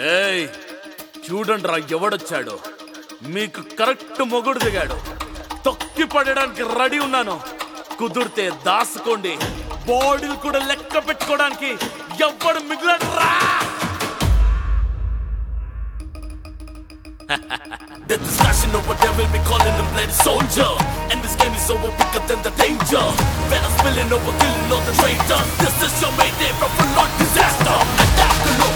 ఏయ్ చూడండిరా ఎవడొచ్చాడు. మీకు కరెక్ట్ మొగుడు దిగాడు. తొక్కి పడడానికి రెడీ ఉన్నాను. కుదిరితే దాసుకోండి. బాడీలు కూడా లెక్క పెట్టుకోవడానికి ఎవ్వడు మిగిలరా. The discussion over there will be calling them bloody soldier. And this game is over bigger than the danger. Better spilling over, killing all the traitors. This is your mayday from full-on disaster. Adapt to